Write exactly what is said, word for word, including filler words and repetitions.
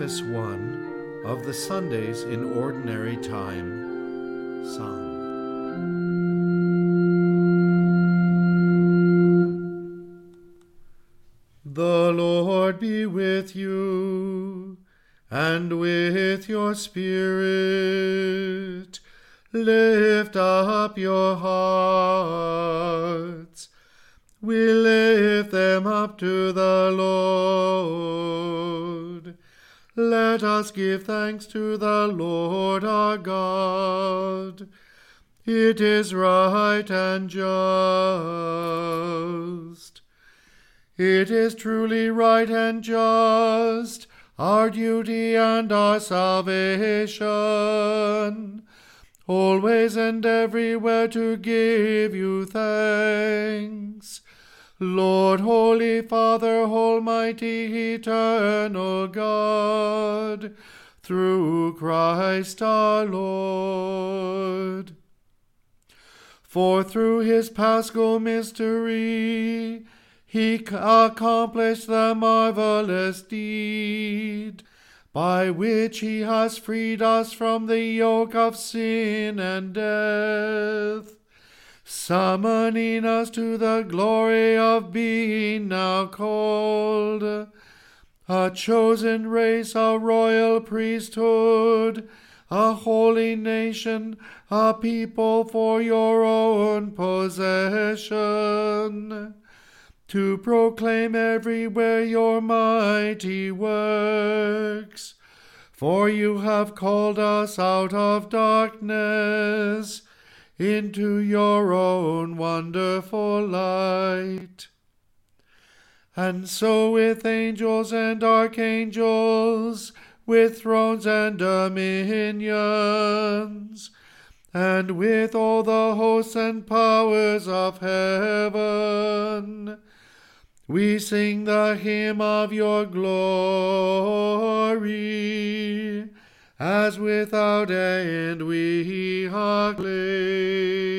Cantus one of the Sundays in Ordinary Time, sung. The Lord be with you, and with your spirit. Lift up your hearts. We lift them up to the Lord. Let us give thanks to the Lord our God. It is right and just. It is truly right and just, our duty and our salvation, always and everywhere to give you thanks. Lord, Holy Father, Almighty, Eternal God, through Christ our Lord. For through his paschal mystery, he accomplished the marvelous deed, by which he has freed us from the yoke of sin and death, summoning us to the glory of being now called a chosen race, a royal priesthood, a holy nation, a people for your own possession, to proclaim everywhere your mighty works. For you have called us out of darkness into your own wonderful light. And so with angels and archangels, with thrones and dominions, and with all the hosts and powers of heaven, we sing the hymn of your glory, as without end we acclaim.